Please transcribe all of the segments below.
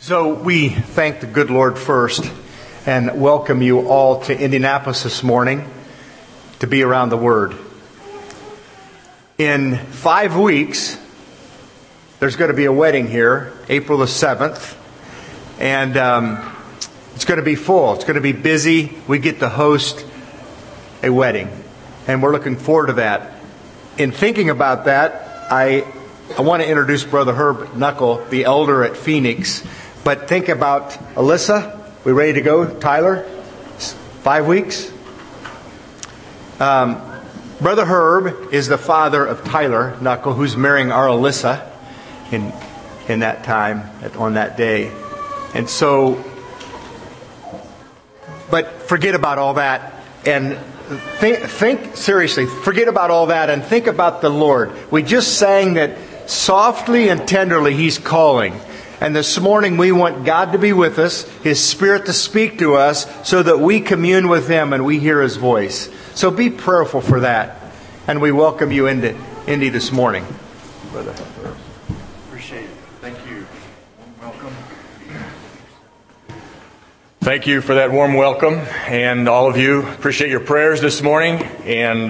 So we thank the good Lord first and welcome you all to Indianapolis this morning to be around the Word. In 5 weeks, there's going to be a wedding here, April the 7th, and it's going to be full. It's going to be busy. We get to host a wedding, and we're looking forward to that. In thinking about that, I want to introduce Brother Herb Knuckle, the elder at Phoenix. But think about Alyssa. We ready to go? Tyler? 5 weeks? Brother Herb is the father of Tyler Knuckle, who's marrying our Alyssa in that time, on that day. And so, but forget about all that and think seriously. Forget about all that and think about the Lord. We just sang that softly and tenderly He's calling. And this morning we want God to be with us, His Spirit to speak to us so that we commune with Him and we hear His voice. So be prayerful for that. And we welcome you into Indy this morning. Brother. Appreciate it. Thank you. Welcome. Thank you for that warm welcome. And all of you, appreciate your prayers this morning. And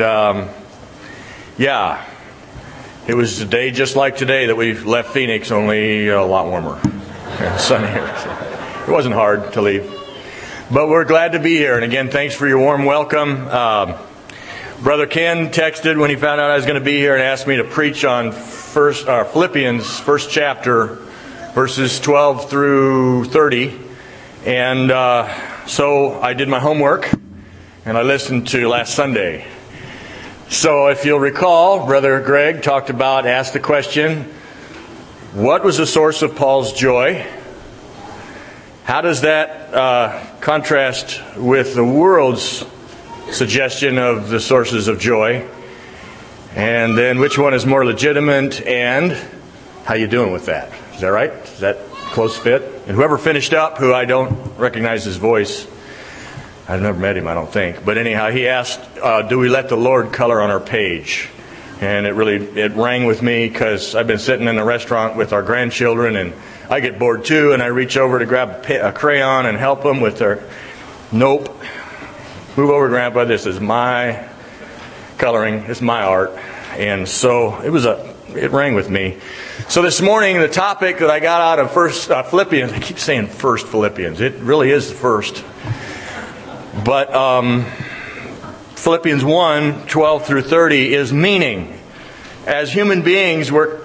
it was a day just like today that we left Phoenix, only a lot warmer and sunnier. It wasn't hard to leave. But we're glad to be here. And again, thanks for your warm welcome. Brother Ken texted when he found out I was going to be here and asked me to preach on Philippians, first chapter, verses 12 through 30. And so I did my homework and I listened to last Sunday. So if you'll recall, Brother Greg asked the question, what was the source of Paul's joy? How does that contrast with the world's suggestion of the sources of joy? And then which one is more legitimate, and how you doing with that? Is that right? Is that close fit? And whoever finished up, who I don't recognize his voice, I've never met him, I don't think. But anyhow, he asked, do we let the Lord color on our page? And it rang with me because I've been sitting in a restaurant with our grandchildren and I get bored too, and I reach over to grab a crayon and help them with their, nope. Move over, Grandpa, this is my coloring, it's my art. And so it rang with me. So this morning, the topic that I got out of Philippians, I keep saying first Philippians, it really is the first. But Philippians 1, 12 through 30 is meaning. As human beings, we're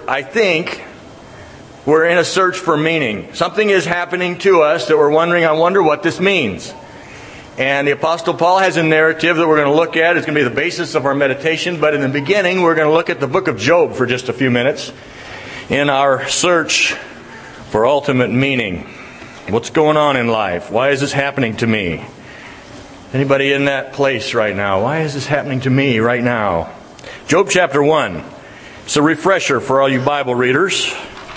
in a search for meaning. Something is happening to us that we're wondering, I wonder what this means. And the Apostle Paul has a narrative that we're going to look at. It's going to be the basis of our meditation. But in the beginning, we're going to look at the book of Job for just a few minutes in our search for ultimate meaning. What's going on in life? Why is this happening to me? Anybody in that place right now? Why is this happening to me right now? Job chapter 1. It's a refresher for all you Bible readers.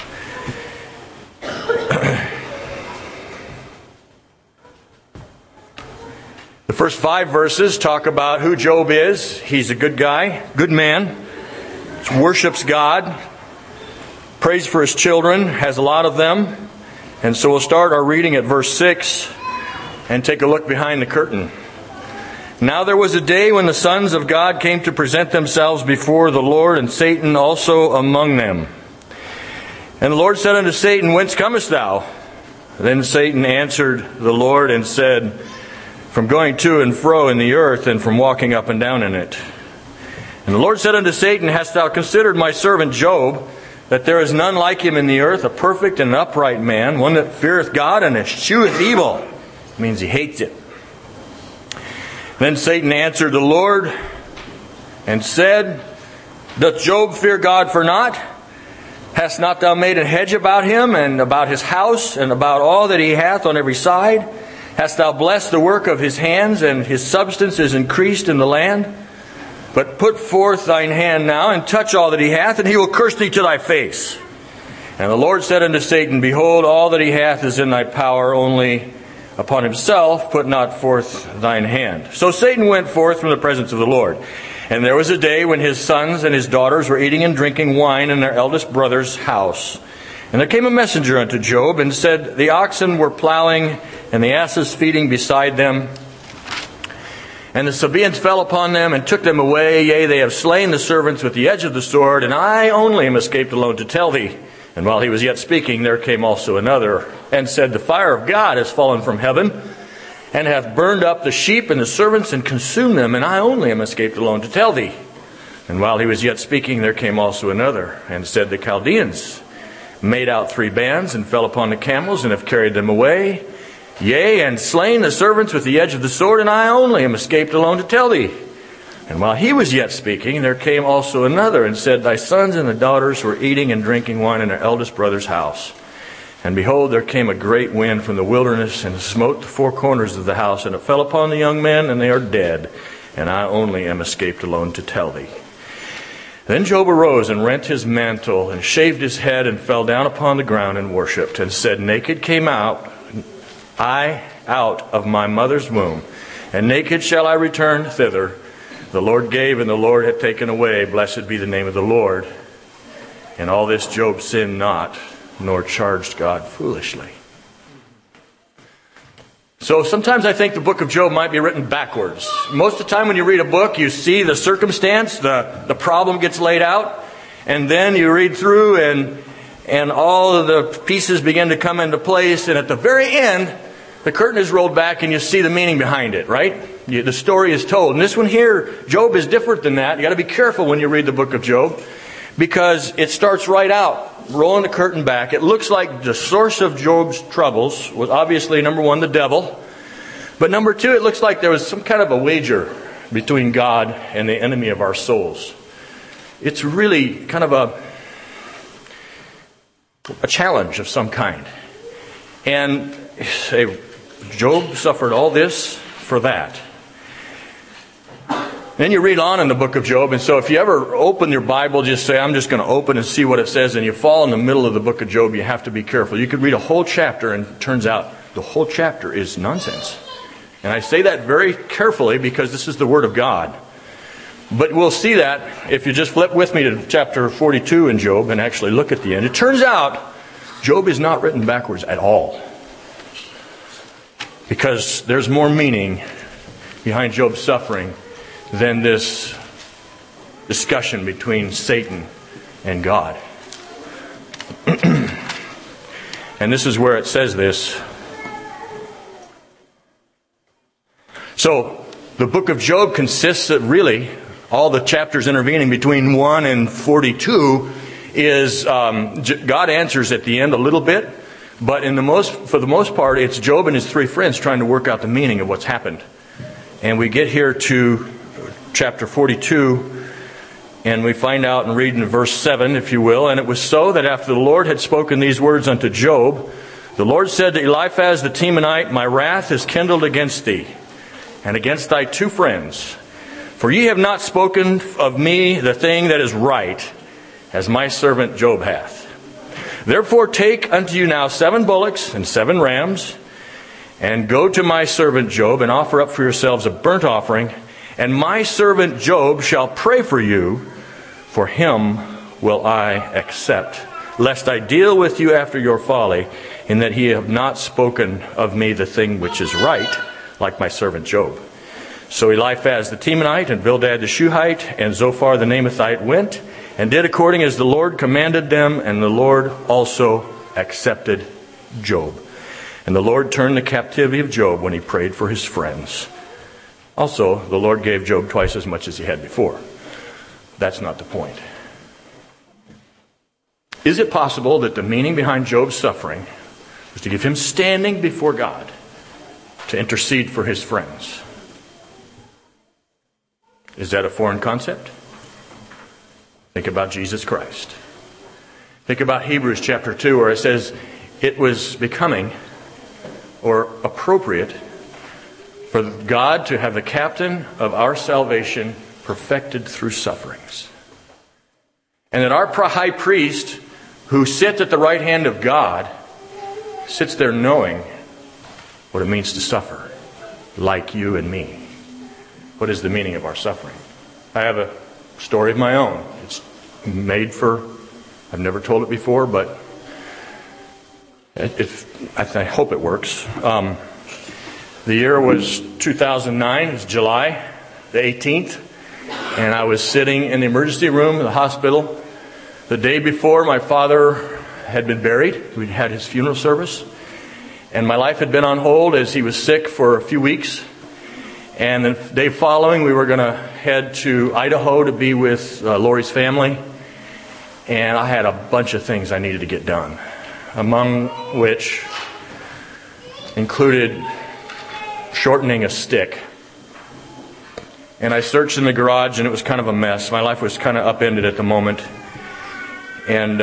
The first 5 verses talk about who Job is. He's a good guy, good man, worships God, prays for his children, has a lot of them. And so we'll start our reading at verse 6 and take a look behind the curtain. Now there was a day when the sons of God came to present themselves before the Lord, and Satan also among them. And the Lord said unto Satan, Whence comest thou? Then Satan answered the Lord and said, From going to and fro in the earth, and from walking up and down in it. And the Lord said unto Satan, Hast thou considered my servant Job, that there is none like him in the earth, a perfect and upright man, one that feareth God and escheweth evil? It means he hates it. Then Satan answered the Lord and said, Doth Job fear God for naught? Hast not thou made a hedge about him, and about his house, and about all that he hath on every side? Hast thou blessed the work of his hands, and his substance is increased in the land? But put forth thine hand now, and touch all that he hath, and he will curse thee to thy face. And the Lord said unto Satan, Behold, all that he hath is in thy power, only upon himself put not forth thine hand. So Satan went forth from the presence of the Lord. And there was a day when his sons and his daughters were eating and drinking wine in their eldest brother's house. And there came a messenger unto Job, and said, The oxen were plowing, and the asses feeding beside them. And the Sabaeans fell upon them, and took them away. Yea, they have slain the servants with the edge of the sword, and I only am escaped alone to tell thee. And while he was yet speaking, there came also another, and said, The fire of God has fallen from heaven, and hath burned up the sheep and the servants, and consumed them, and I only am escaped alone to tell thee. And while he was yet speaking, there came also another, and said, The Chaldeans made out 3 bands, and fell upon the camels, and have carried them away. Yea, and slain the servants with the edge of the sword, and I only am escaped alone to tell thee. And while he was yet speaking, there came also another, and said, Thy sons and the daughters were eating and drinking wine in their eldest brother's house. And behold, there came a great wind from the wilderness, and smote the 4 corners of the house, and it fell upon the young men, and they are dead. And I only am escaped alone to tell thee. Then Job arose, and rent his mantle, and shaved his head, and fell down upon the ground, and worshipped, and said, Naked came I out of my mother's womb, and naked shall I return thither. The Lord gave, and the Lord hath taken away. Blessed be the name of the Lord. In all this Job sinned not, nor charged God foolishly. So sometimes I think the book of Job might be written backwards. Most of the time when you read a book, you see the circumstance, the problem gets laid out, and then you read through and all of the pieces begin to come into place, and at the very end, the curtain is rolled back and you see the meaning behind it, right? The story is told. And this one here, Job, is different than that. You got to be careful when you read the book of Job, because it starts right out, rolling the curtain back. It looks like the source of Job's troubles was obviously, number 1, the devil. But number 2, it looks like there was some kind of a wager between God and the enemy of our souls. It's really kind of a challenge of some kind. And say, Job suffered all this for that. Then you read on in the book of Job, and so if you ever open your Bible, just say, I'm just going to open and see what it says, and you fall in the middle of the book of Job, you have to be careful. You could read a whole chapter, and it turns out the whole chapter is nonsense. And I say that very carefully because this is the Word of God. But we'll see that if you just flip with me to chapter 42 in Job and actually look at the end. It turns out Job is not written backwards at all, because there's more meaning behind Job's suffering than this discussion between Satan and God. And this is where it says this. So, the book of Job consists of really, all the chapters intervening between 1 and 42 is, God answers at the end a little bit, but for the most part, it's Job and his 3 friends trying to work out the meaning of what's happened. And we get here to chapter 42, and we find out and read in verse 7, if you will. And it was so that after the Lord had spoken these words unto Job, the Lord said to Eliphaz the Temanite, My wrath is kindled against thee, and against thy 2 friends. For ye have not spoken of me the thing that is right, as my servant Job hath. Therefore take unto you now 7 bullocks and 7 rams, and go to my servant Job, and offer up for yourselves a burnt offering, and my servant Job shall pray for you, for him will I accept, lest I deal with you after your folly, in that ye have not spoken of me the thing which is right, like my servant Job. So Eliphaz the Temanite, and Bildad the Shuhite, and Zophar the Naamathite went, and did according as the Lord commanded them, and the Lord also accepted Job. And the Lord turned the captivity of Job when he prayed for his friends. Also, the Lord gave Job twice as much as he had before. That's not the point. Is it possible that the meaning behind Job's suffering was to give him standing before God to intercede for his friends? Is that a foreign concept? Think about Jesus Christ. Think about Hebrews chapter 2, where it says it was becoming or appropriate for God to have the captain of our salvation perfected through sufferings. And that our high priest, who sits at the right hand of God, sits there knowing what it means to suffer, like you and me. What is the meaning of our suffering? I have a story of my own. It's made for, I've never told it before, but I hope it works. The year was 2009. It was July the 18th. And I was sitting in the emergency room in the hospital. The day before, my father had been buried. We'd had his funeral service. And my life had been on hold as he was sick for a few weeks. And the day following, we were going to head to Idaho to be with Lori's family. And I had a bunch of things I needed to get done, among which included shortening a stick. And I searched in the garage, and it was kind of a mess. My life was kind of upended at the moment. And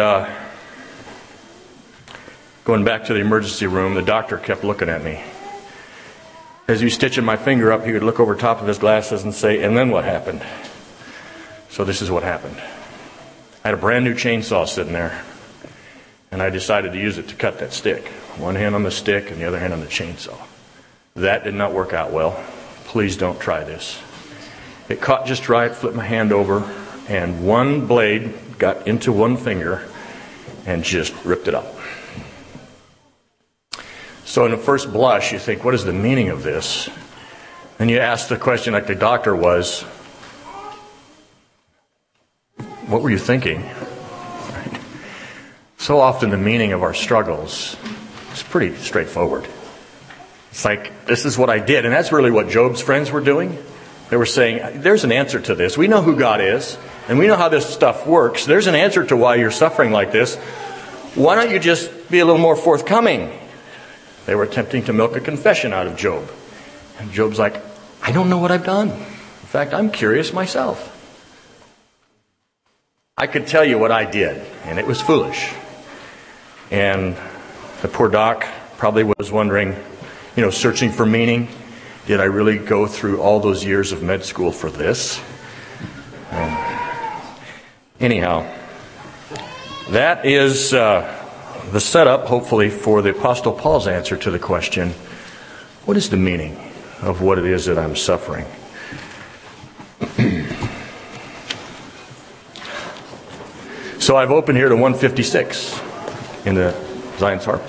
going back to the emergency room, the doctor kept looking at me. As he was stitching my finger up, he would look over top of his glasses and say, "And then what happened?" So this is what happened. I had a brand new chainsaw sitting there, and I decided to use it to cut that stick. One hand on the stick and the other hand on the chainsaw. That did not work out well. Please don't try this. It caught just right, flipped my hand over, and one blade got into one finger and just ripped it up. So in the first blush, you think, what is the meaning of this? And you ask the question like the doctor was, what were you thinking? Right? So often the meaning of our struggles is pretty straightforward. It's like, this is what I did. And that's really what Job's friends were doing. They were saying, there's an answer to this. We know who God is, and we know how this stuff works. There's an answer to why you're suffering like this. Why don't you just be a little more forthcoming? They were attempting to milk a confession out of Job. And Job's like, I don't know what I've done. In fact, I'm curious myself. I could tell you what I did, and it was foolish. And the poor doc probably was wondering, searching for meaning. Did I really go through all those years of med school for this? Anyhow, that is the setup, hopefully, for the Apostle Paul's answer to the question, what is the meaning of what it is that I'm suffering? So I've opened here to 156 in the Zion's Harp.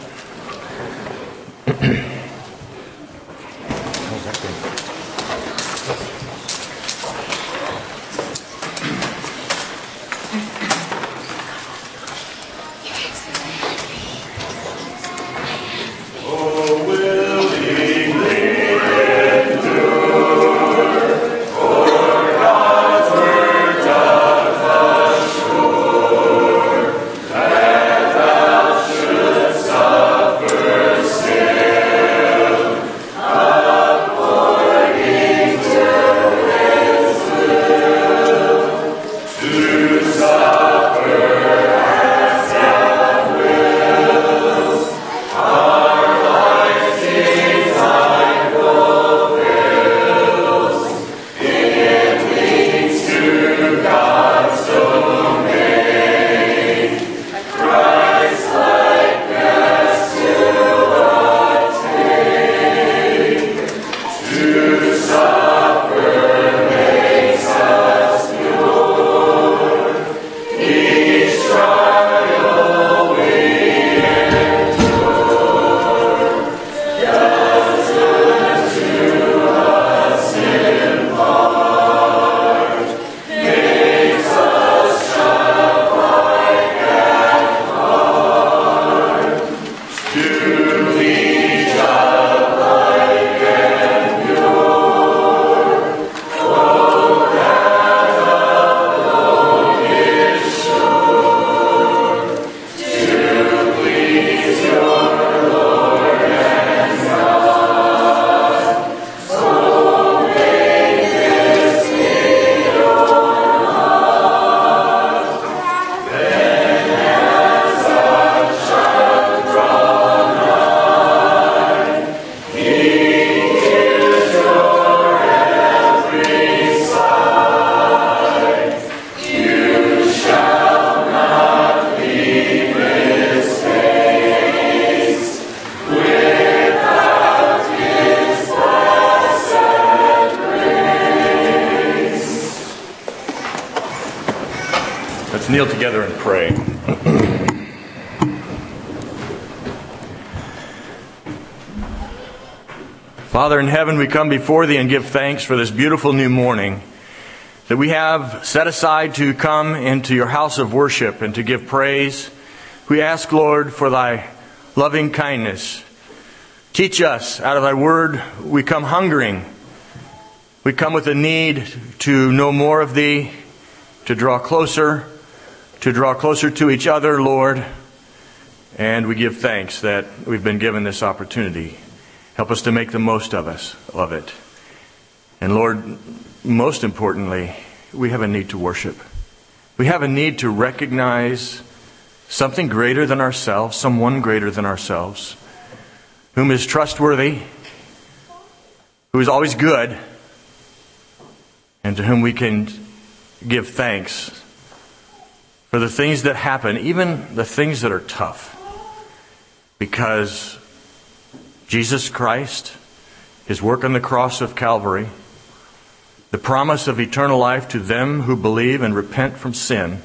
Kneel together and pray. Father in heaven, we come before Thee and give thanks for this beautiful new morning that we have set aside to come into Your house of worship and to give praise. We ask, Lord, for Thy loving kindness. Teach us out of Thy word. We come hungering. We come with a need to know more of Thee, to draw closer to each other, Lord. And we give thanks that we've been given this opportunity. Help us to make the most of it. And Lord, most importantly, we have a need to worship. We have a need to recognize something greater than ourselves, someone greater than ourselves, whom is trustworthy, who is always good, and to whom we can give thanks for the things that happen, even the things that are tough. Because Jesus Christ, His work on the cross of Calvary, the promise of eternal life to them who believe and repent from sin,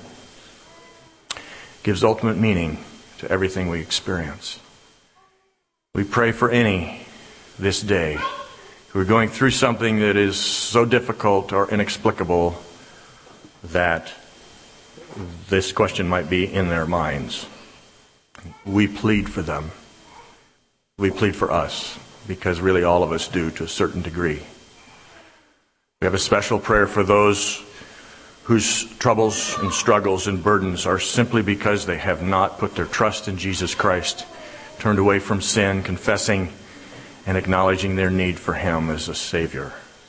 gives ultimate meaning to everything we experience. We pray for any this day who are going through something that is so difficult or inexplicable that this question might be in their minds. We plead for them. We plead for us, because really all of us do to a certain degree. We have a special prayer for those whose troubles and struggles and burdens are simply because they have not put their trust in Jesus Christ, turned away from sin, confessing and acknowledging their need for Him as a Savior.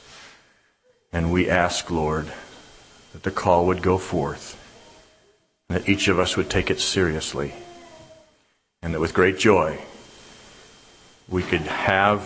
And we ask, Lord, that the call would go forth, and that each of us would take it seriously, and that with great joy we could have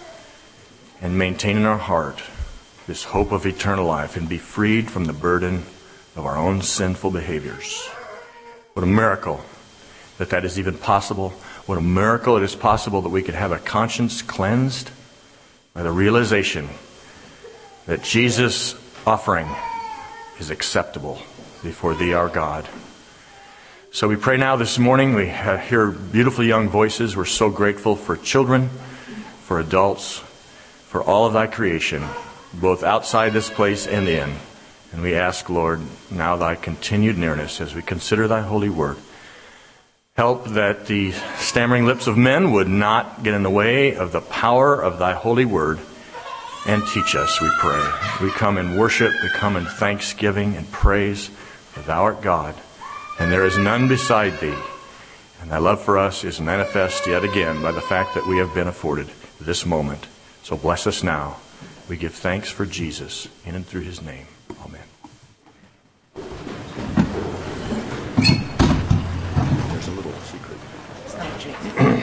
and maintain in our heart this hope of eternal life and be freed from the burden of our own sinful behaviors. What a miracle that is even possible. What a miracle it is possible that we could have a conscience cleansed by the realization that Jesus' offering is acceptable before Thee, our God. So we pray now this morning. We hear beautiful young voices. We're so grateful for children, for adults, for all of Thy creation, both outside this place and in. And we ask, Lord, now Thy continued nearness as we consider Thy holy word. Help that the stammering lips of men would not get in the way of the power of Thy holy word. And teach us, we pray. We come in worship, we come in thanksgiving and praise, for Thou art God, and there is none beside Thee. And Thy love for us is manifest yet again by the fact that we have been afforded this moment. So bless us now. We give thanks for Jesus in and through His name. Amen. There's a little secret. It's not a trick.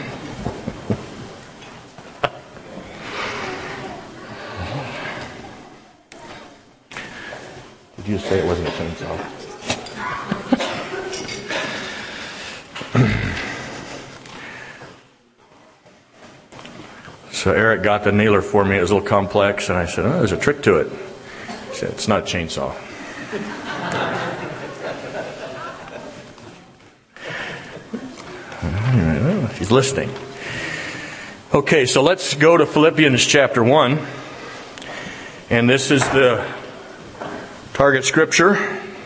Did you say it wasn't a chainsaw? So Eric got the nailer for me. It was a little complex, and I said, "Oh, there's a trick to it." He said, "It's not a chainsaw." He's listening. Okay, so let's go to Philippians chapter 1. And this is the target scripture.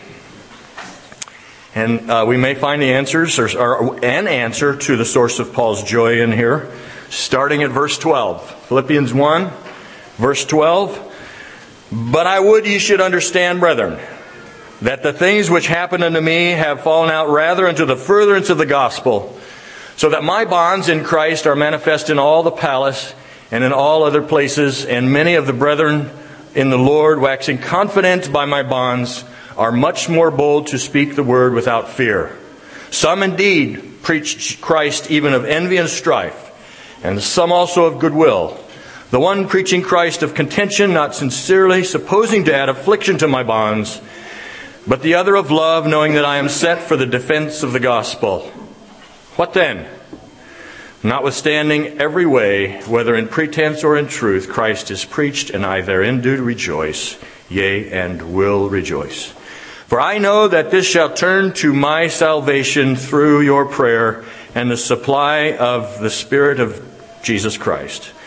And we may find the answers, or an answer to the source of Paul's joy in here, starting at verse 12. Philippians 1, verse 12. "But I would ye should understand, brethren, that the things which happened unto me have fallen out rather unto the furtherance of the gospel, so that my bonds in Christ are manifest in all the palace and in all other places, and many of the brethren in the Lord, waxing confident by my bonds, are much more bold to speak the word without fear. Some indeed preach Christ even of envy and strife, and some also of goodwill. The one preaching Christ of contention, not sincerely, supposing to add affliction to my bonds, but the other of love, knowing that I am set for the defense of the gospel. What then? Notwithstanding every way, whether in pretense or in truth, Christ is preached, and I therein do rejoice, yea, and will rejoice. For I know that this shall turn to my salvation through your prayer and the supply of the Spirit of Jesus Christ,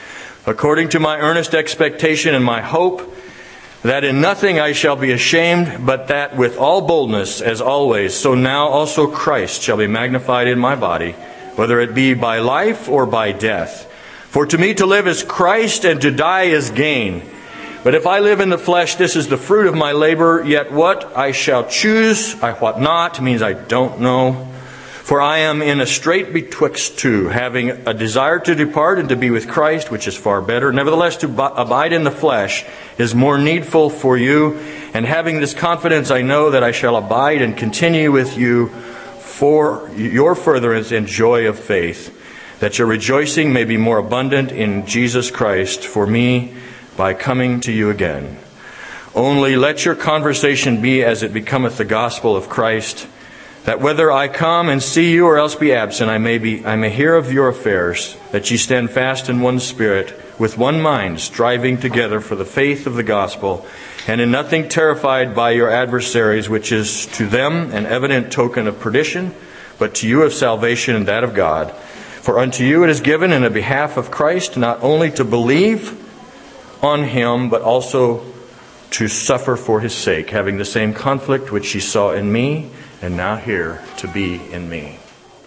according to my earnest expectation and my hope, that in nothing I shall be ashamed, but that with all boldness, as always, so now also Christ shall be magnified in my body, whether it be by life or by death. For to me to live is Christ, and to die is gain. But if I live in the flesh, this is the fruit of my labor, yet what I shall choose, I wot not, means I don't know. For I am in a strait betwixt two, having a desire to depart and to be with Christ, which is far better. Nevertheless, to abide in the flesh is more needful for you. And having this confidence, I know that I shall abide and continue with you for your furtherance and joy of faith, that your rejoicing may be more abundant in Jesus Christ for me by coming to you again. Only let your conversation be as it becometh the gospel of Christ, that whether I come and see you or else be absent, I may hear of your affairs, that ye stand fast in one spirit, with one mind, striving together for the faith of the gospel, and in nothing terrified by your adversaries, which is to them an evident token of perdition, but to you of salvation and that of God. For unto you it is given in the behalf of Christ, not only to believe on him, but also to suffer for his sake, having the same conflict which ye saw in me, and now here to be in me.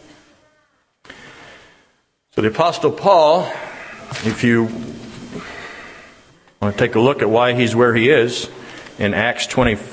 So the Apostle Paul, if you want to take a look at why he's where he is, in Acts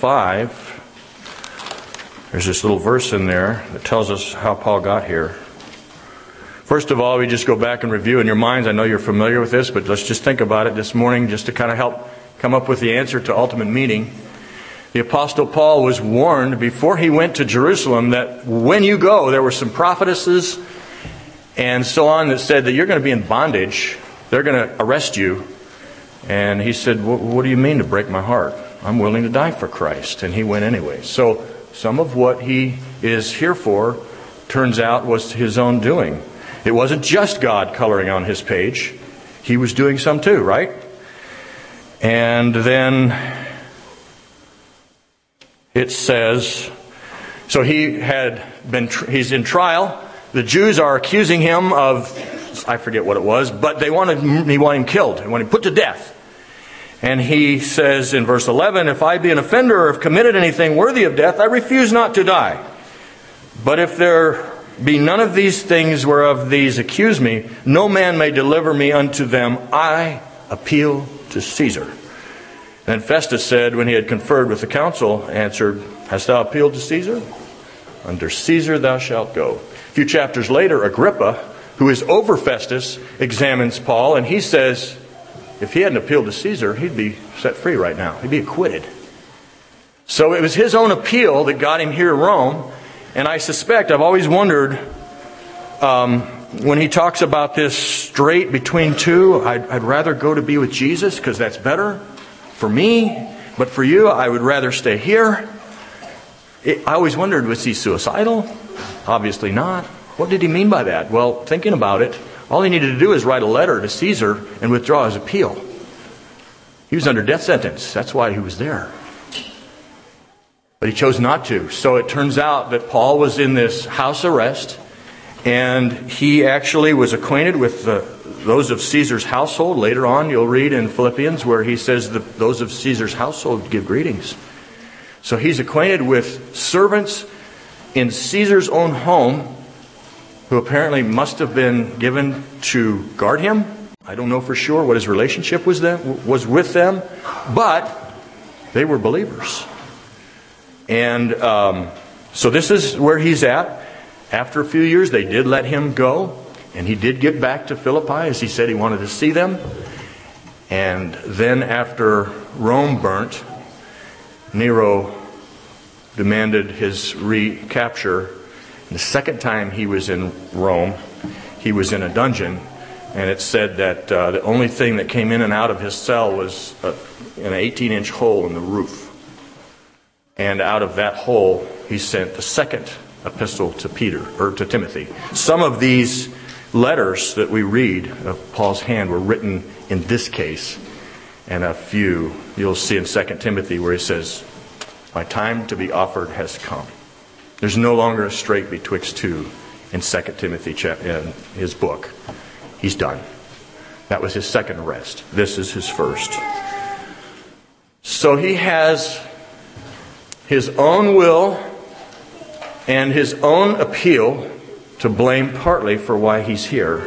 25, there's this little verse in there that tells us how Paul got here. First of all, we just go back and review in your minds. I know you're familiar with this, but let's just think about it this morning just to kind of help come up with the answer to ultimate meaning. The Apostle Paul was warned before he went to Jerusalem that when you go, there were some prophetesses and so on that said that you're going to be in bondage. They're going to arrest you. And he said, what do you mean to break my heart? I'm willing to die for Christ. And he went anyway. So some of what he is here for, turns out, was his own doing. It wasn't just God coloring on his page. He was doing some too, right? And then it says, so he's in trial. The Jews are accusing him of, I forget what it was, but he want him killed. They want him put to death. And he says in verse 11, if I be an offender or have committed anything worthy of death, I refuse not to die. But if there be none of these things whereof these accuse me, no man may deliver me unto them. I appeal to Caesar. Then Festus said, when he had conferred with the council, answered, hast thou appealed to Caesar? Under Caesar thou shalt go. A few chapters later, Agrippa, who is over Festus, examines Paul, and he says, if he hadn't appealed to Caesar, he'd be set free right now. He'd be acquitted. So it was his own appeal that got him here in Rome. And I suspect, I've always wondered, when he talks about this strait between two, I'd rather go to be with Jesus because that's better for me. But for you, I would rather stay here. I always wondered, was he suicidal? Obviously not. What did he mean by that? Well, thinking about it, all he needed to do is write a letter to Caesar and withdraw his appeal. He was under death sentence. That's why he was there. But he chose not to. So it turns out that Paul was in this house arrest, and he actually was acquainted with those of Caesar's household. Later on, you'll read in Philippians where he says that those of Caesar's household give greetings. So he's acquainted with servants in Caesar's own home who apparently must have been given to guard him. I don't know for sure what his relationship was with them, but they were believers. And so this is where he's at. After a few years, they did let him go. And he did get back to Philippi, as he said he wanted to see them. And then after Rome burnt, Nero demanded his recapture. And the second time he was in Rome, he was in a dungeon. And it said that the only thing that came in and out of his cell was an 18-inch hole in the roof. And out of that hole, he sent the second epistle to Timothy. Some of these letters that we read of Paul's hand were written in this case. And a few you'll see in 2 Timothy where he says, my time to be offered has come. There's no longer a strait betwixt two in 2 Timothy, in his book. He's done. That was his second arrest. This is his first. So he has his own will and his own appeal to blame partly for why he's here.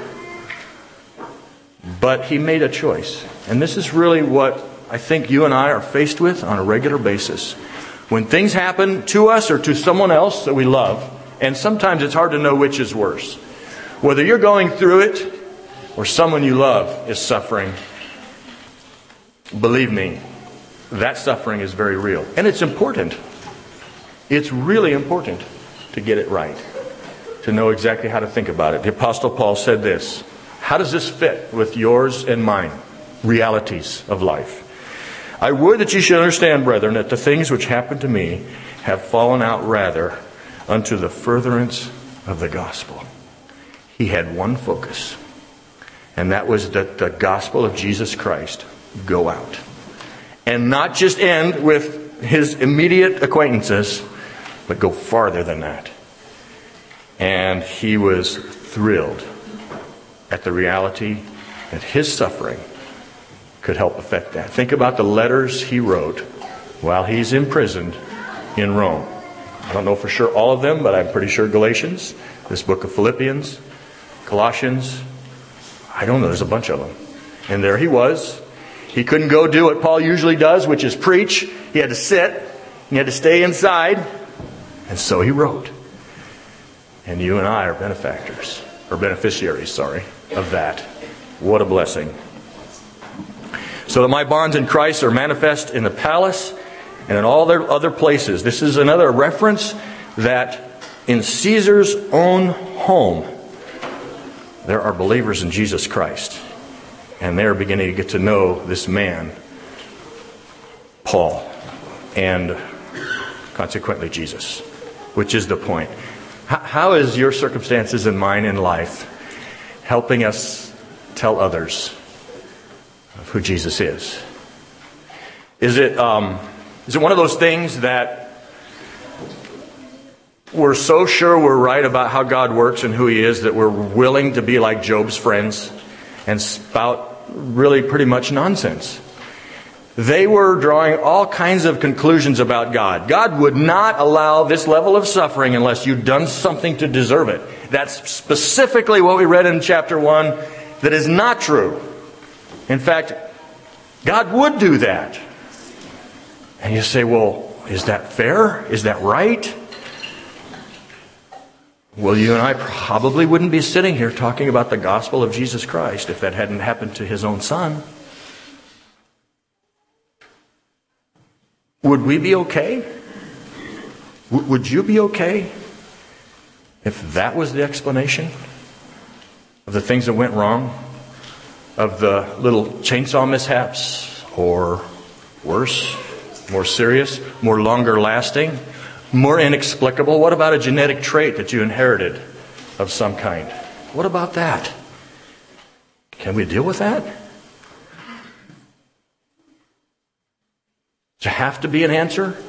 But he made a choice. And this is really what I think you and I are faced with on a regular basis. When things happen to us or to someone else that we love, and sometimes it's hard to know which is worse. Whether you're going through it or someone you love is suffering, believe me, that suffering is very real. And it's important. It's really important to get it right, to know exactly how to think about it. The Apostle Paul said this: how does this fit with yours and mine realities of life? I would that you should understand, brethren, that the things which happened to me have fallen out rather unto the furtherance of the gospel. He had one focus, and that was that the gospel of Jesus Christ go out. And not just end with his immediate acquaintances, but go farther than that. And he was thrilled at the reality that his suffering could help affect that. Think about the letters he wrote while he's imprisoned in Rome. I don't know for sure all of them, but I'm pretty sure Galatians, this book of Philippians, Colossians, I don't know, there's a bunch of them. And there he was. He couldn't go do what Paul usually does, which is preach. He had to sit. He had to stay inside. And so he wrote. And you and I are beneficiaries of that. What a blessing. So that my bonds in Christ are manifest in the palace and in all their other places. This is another reference that in Caesar's own home, there are believers in Jesus Christ. And they're beginning to get to know this man, Paul, and consequently Jesus, which is the point. How is your circumstances and mine in life helping us tell others of who Jesus is? Is it one of those things that we're so sure we're right about how God works and who He is that we're willing to be like Job's friends and spout really pretty much nonsense? They were drawing all kinds of conclusions about God. God would not allow this level of suffering unless you'd done something to deserve it. That's specifically what we read in chapter 1 that is not true. In fact, God would do that. And you say, well, is that fair? Is that right? Well, you and I probably wouldn't be sitting here talking about the gospel of Jesus Christ if that hadn't happened to His own Son. Would we be okay? Would you be okay if that was the explanation of the things that went wrong? Of the little chainsaw mishaps? Or worse, more serious, more longer lasting, more inexplicable? What about a genetic trait that you inherited of some kind? What about that? Can we deal with that? Does there have to be an answer?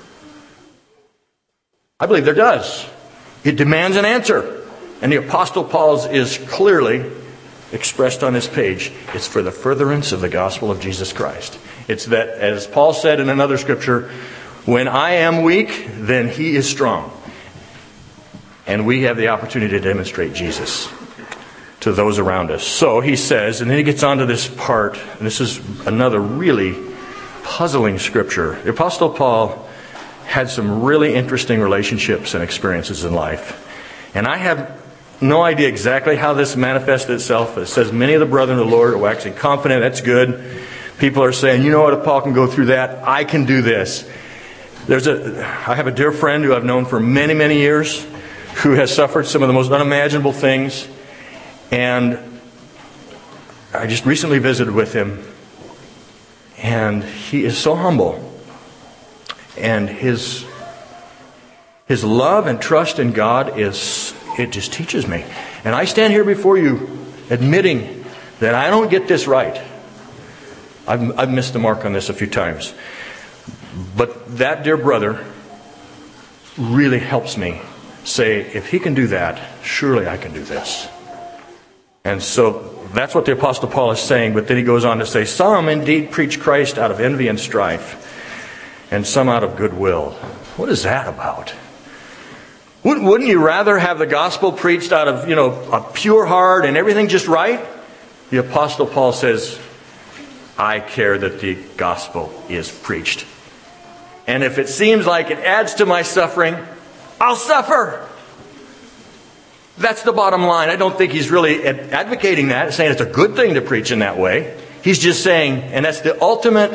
I believe there does. It demands an answer. And the Apostle Paul's is clearly expressed on this page. It's for the furtherance of the gospel of Jesus Christ. It's that, as Paul said in another scripture, when I am weak, then He is strong. And we have the opportunity to demonstrate Jesus to those around us. So he says, and then he gets on to this part, and this is another really puzzling scripture. The Apostle Paul had some really interesting relationships and experiences in life. And I have no idea exactly how this manifested itself. It says, many of the brethren of the Lord are waxing confident. That's good. People are saying, you know what, if Paul can go through that, I can do this. I have a dear friend who I've known for many, many years who has suffered some of the most unimaginable things. And I just recently visited with him. And he is so humble. And his love and trust in God it just teaches me. And I stand here before you admitting that I don't get this right. I've missed the mark on this a few times. But that dear brother really helps me say, if he can do that, surely I can do this. And so That's what the Apostle Paul is saying, but then he goes on to say, some indeed preach Christ out of envy and strife, and some out of goodwill. What is that about? Wouldn't you rather have the gospel preached out of, a pure heart and everything just right? The Apostle Paul says, I care that the gospel is preached. And if it seems like it adds to my suffering, I'll suffer. That's the bottom line. I don't think he's really advocating that, saying it's a good thing to preach in that way. He's just saying, and that's the ultimate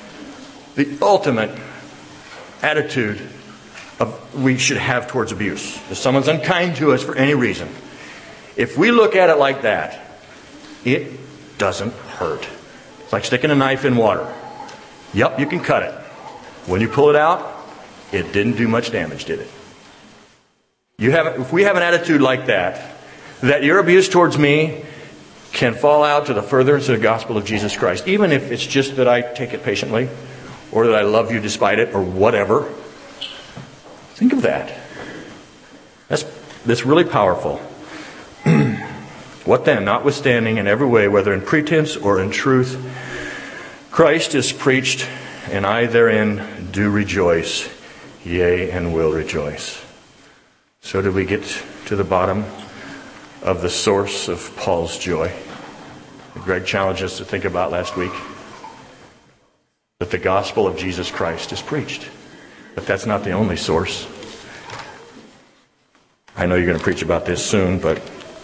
attitude we should have towards abuse. If someone's unkind to us for any reason, if we look at it like that, it doesn't hurt. It's like sticking a knife in water. Yep, you can cut it. When you pull it out, it didn't do much damage, did it? If we have an attitude like that your abuse towards me can fall out to the furtherance of the gospel of Jesus Christ, even if it's just that I take it patiently, or that I love you despite it, or whatever. Think of that. That's really powerful. What then? Notwithstanding in every way, whether in pretense or in truth, Christ is preached, and I therein do rejoice, yea, and will rejoice. So did we get to the bottom of the source of Paul's joy that Greg challenged us to think about last week? That the gospel of Jesus Christ is preached. But that's not the only source. I know you're going to preach about this soon, but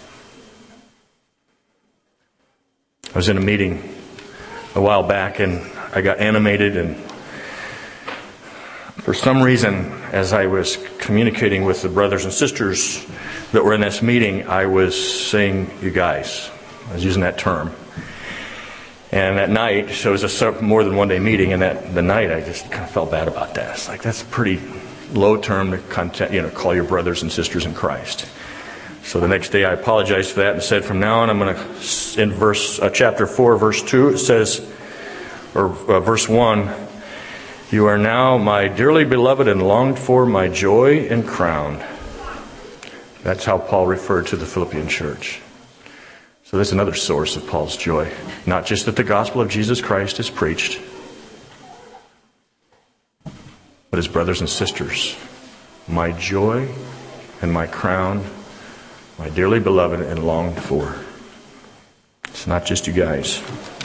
I was in a meeting a while back and I got animated, and for some reason, as I was communicating with the brothers and sisters that were in this meeting, I was saying, you guys. I was using that term. And that night, so it was a more than one day meeting, and the night I just kind of felt bad about that. It's like, that's a pretty low term to call your brothers and sisters in Christ. So the next day I apologized for that and said, from now on I'm going to, in chapter 4, verse 2, it says, verse 1, you are now my dearly beloved and longed for, my joy and crown. That's how Paul referred to the Philippian church. So there's another source of Paul's joy. Not just that the gospel of Jesus Christ is preached, but his brothers and sisters. My joy and my crown, my dearly beloved and longed for. It's not just you guys.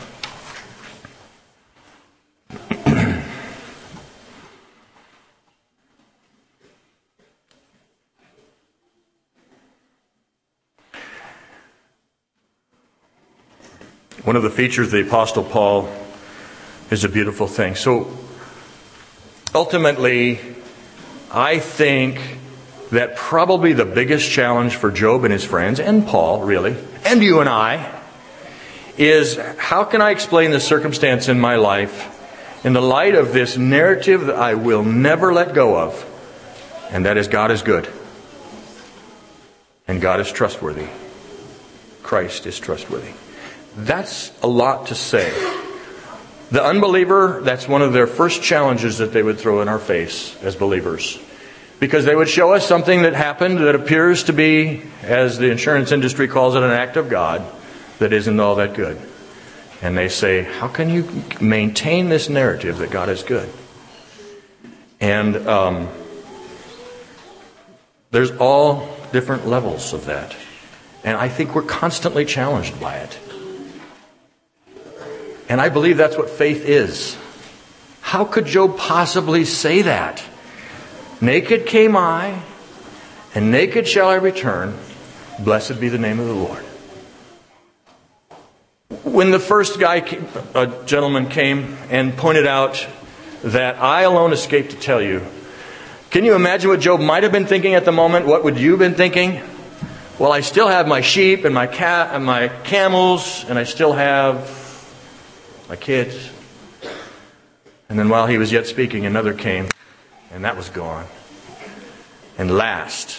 One of the features of the Apostle Paul is a beautiful thing. So, ultimately, I think that probably the biggest challenge for Job and his friends, and Paul, really, and you and I, is how can I explain the circumstance in my life in the light of this narrative that I will never let go of, and that is God is good, and God is trustworthy. Christ is trustworthy. That's a lot to say. The unbeliever, that's one of their first challenges that they would throw in our face as believers. Because they would show us something that happened that appears to be, as the insurance industry calls it, an act of God that isn't all that good. And they say, how can you maintain this narrative that God is good? And there's all different levels of that. And I think we're constantly challenged by it. And I believe that's what faith is. How could Job possibly say that? Naked came I, and naked shall I return. Blessed be the name of the Lord. When the first a gentleman came and pointed out that I alone escaped to tell you, can you imagine what Job might have been thinking at the moment? What would you have been thinking? Well, I still have my sheep and my cat and my camels, and I still have my kids. And then while he was yet speaking, another came, and that was gone. And last,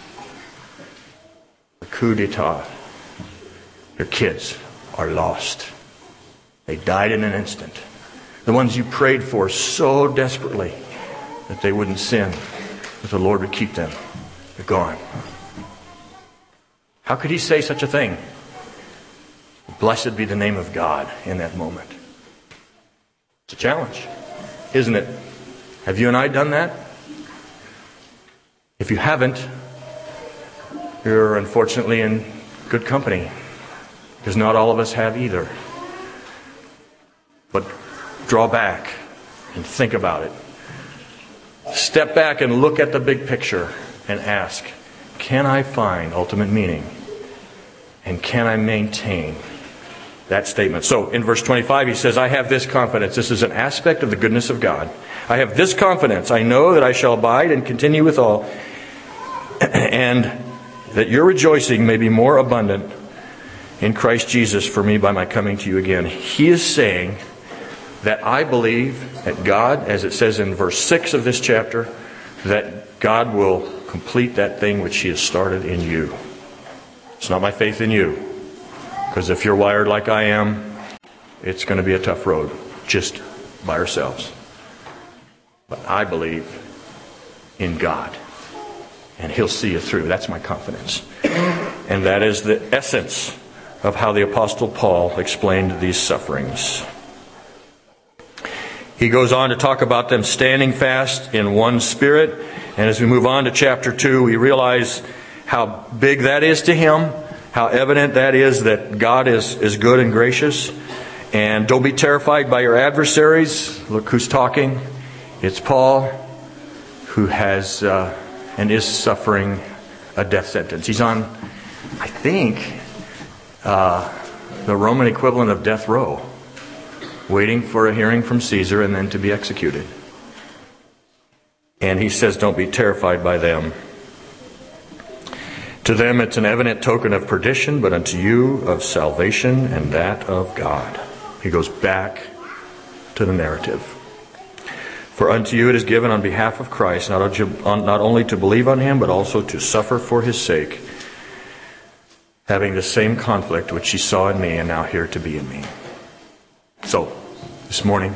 the coup d'etat. Your kids are lost. They died in an instant. The ones you prayed for so desperately that they wouldn't sin, that the Lord would keep them. They're gone. How could he say such a thing? Blessed be the name of God in that moment. It's a challenge, isn't it? Have you and I done that? If you haven't, you're unfortunately in good company, because not all of us have either. But draw back and think about it. Step back and look at the big picture and ask, can I find ultimate meaning? And can I maintain that statement? So in verse 25 he says, I have this confidence. This is an aspect of the goodness of God. I have this confidence. I know that I shall abide and continue with all, and that your rejoicing may be more abundant in Christ Jesus for me by my coming to you again. He is saying that I believe that God, as it says in verse 6 of this chapter, that God will complete that thing which He has started in you. It's not my faith in you, because if you're wired like I am, it's going to be a tough road just by ourselves. But I believe in God, and He'll see you through. That's my confidence. And that is the essence of how the Apostle Paul explained these sufferings. He goes on to talk about them standing fast in one spirit. And as we move on to chapter 2, we realize how big that is to him, how evident that is that God is good and gracious. And don't be terrified by your adversaries. Look who's talking. It's Paul, who has and is suffering a death sentence. He's on, I think, the Roman equivalent of death row, waiting for a hearing from Caesar and then to be executed. And he says, don't be terrified by them. To them it's an evident token of perdition, but unto you of salvation and that of God. He goes back to the narrative. For unto you it is given on behalf of Christ, not only to believe on Him, but also to suffer for His sake, having the same conflict which ye saw in me and now here to be in me. So, this morning,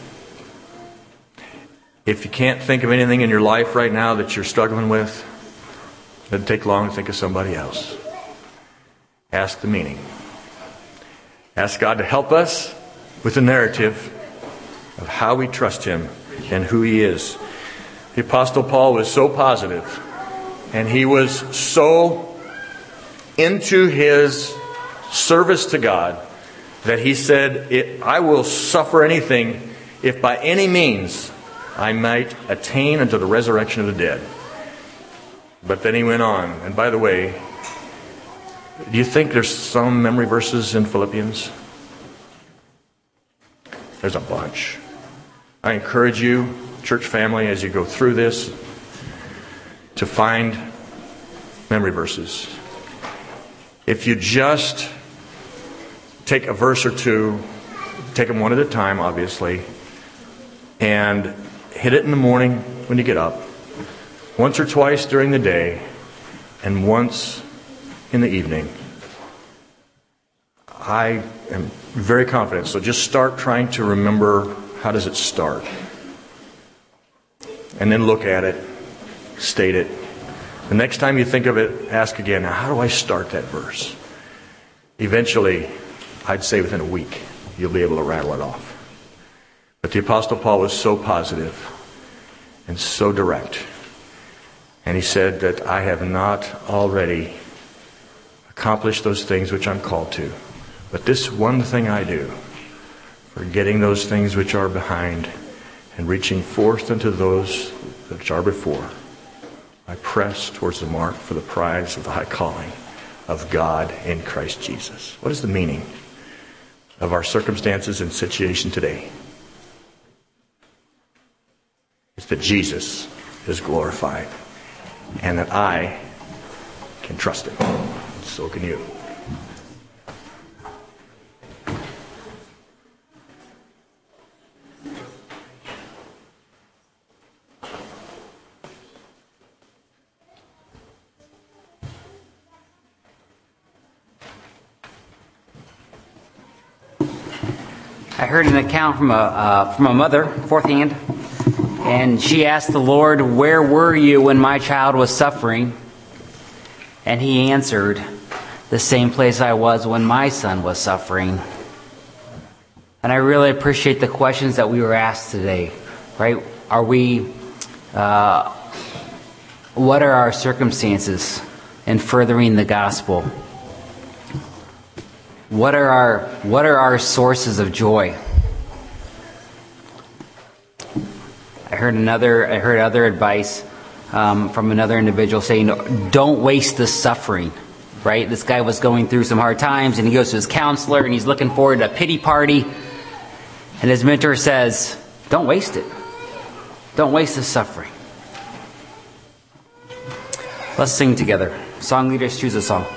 if you can't think of anything in your life right now that you're struggling with, it doesn't take long to think of somebody else. Ask the meaning. Ask God to help us with the narrative of how we trust Him and who He is. The Apostle Paul was so positive, and he was so into his service to God, that he said, I will suffer anything if by any means I might attain unto the resurrection of the dead. But then he went on. And by the way, do you think there's some memory verses in Philippians? There's a bunch. I encourage you, church family, as you go through this, to find memory verses. If you just take a verse or two, take them one at a time, obviously, and hit it in the morning when you get up, once or twice during the day, and once in the evening. I am very confident. So just start trying to remember, how does it start? And then look at it, state it. The next time you think of it, ask again, now how do I start that verse? Eventually, I'd say within a week, you'll be able to rattle it off. But the Apostle Paul was so positive and so direct. And he said that I have not already accomplished those things which I'm called to. But this one thing I do, forgetting those things which are behind and reaching forth unto those which are before, I press towards the mark for the prize of the high calling of God in Christ Jesus. What is the meaning of our circumstances and situation today? It's that Jesus is glorified and that I can trust Him. So can you. I heard an account from a mother, fourth hand, and she asked the Lord, "Where were you when my child was suffering?" And He answered, the same place I was when my son was suffering. And I really appreciate the questions that we were asked today, right? What are our circumstances in furthering the gospel? What are our sources of joy? I heard other advice from another individual saying, don't waste the suffering, right? This guy was going through some hard times, and he goes to his counselor, and he's looking forward to a pity party, and his mentor says, don't waste it. Don't waste the suffering. Let's sing together. Song leaders, choose a song.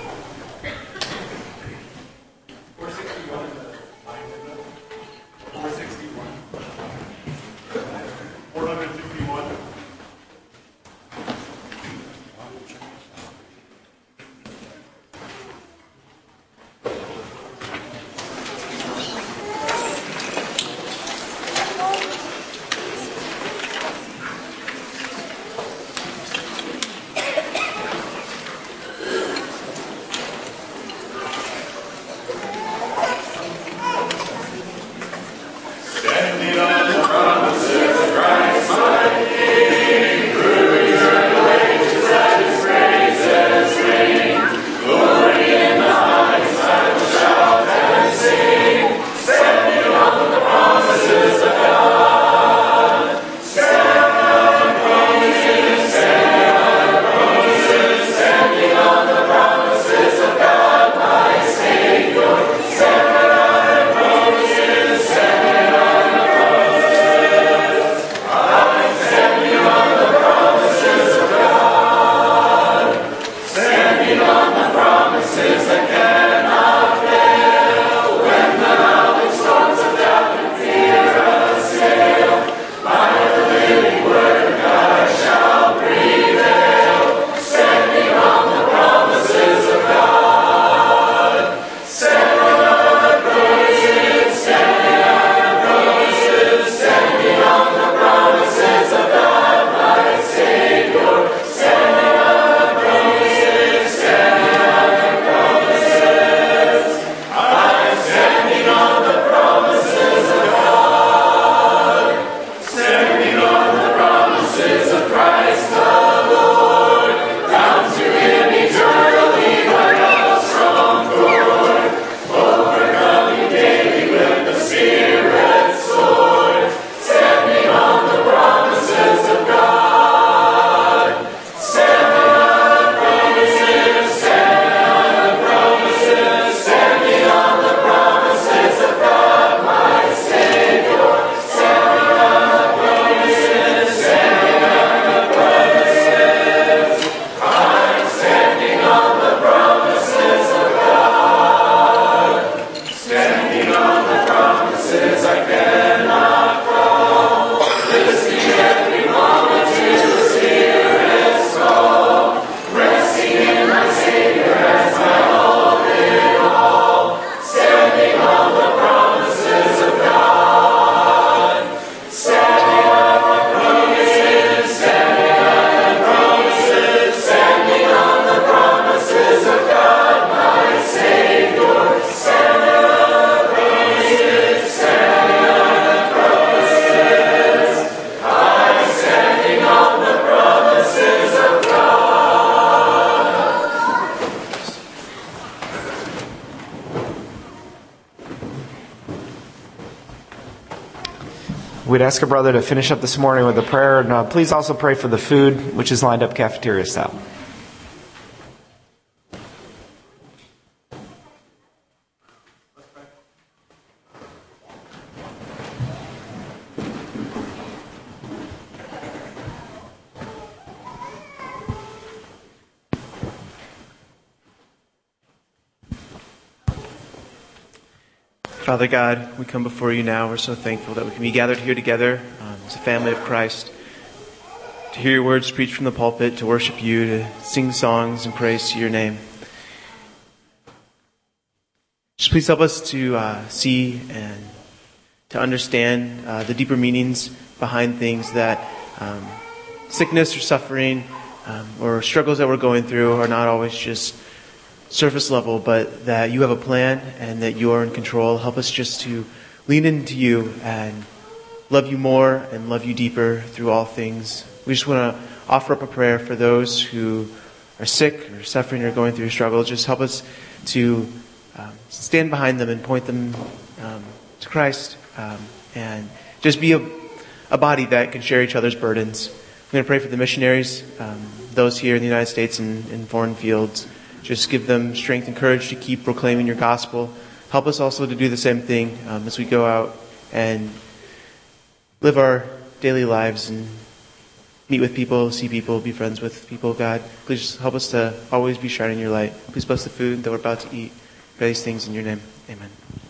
We'd ask a brother to finish up this morning with a prayer, and please also pray for the food, which is lined up cafeteria style. Father God, we come before you now. We're so thankful that we can be gathered here together as a family of Christ, to hear your words preached from the pulpit, to worship you, to sing songs and praise to your name. Just please help us to see and to understand the deeper meanings behind things that sickness or suffering or struggles that we're going through are not always just surface level, but that you have a plan and that you are in control. Help us just to lean into you and love you more and love you deeper through all things. We just want to offer up a prayer for those who are sick or suffering or going through a struggle. Just help us to stand behind them and point them to Christ, and just be a body that can share each other's burdens. I'm going to pray for the missionaries, those here in the United States and in foreign fields. Just give them strength and courage to keep proclaiming your gospel. Help us also to do the same thing as we go out and live our daily lives and meet with people, see people, be friends with people. God, please help us to always be shining your light. Please bless the food that we're about to eat. Pray these things in your name. Amen.